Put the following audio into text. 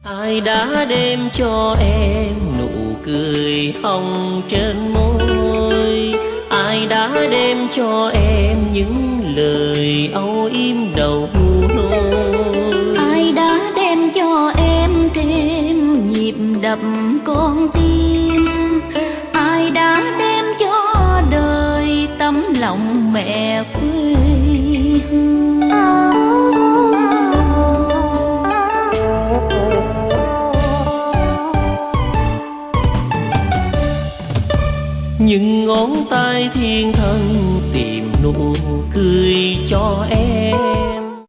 Ai đã đem cho em nụ cười hồng trên môi? Ai đã đem cho em những lời âu yếm đầu nỗi? Ai đã đem cho em thêm nhịp đập con tim? Ai đã đem cho đời tấm lòng mẹ quê hương? Những ngón tay thiên thần tìm nụ cười cho em.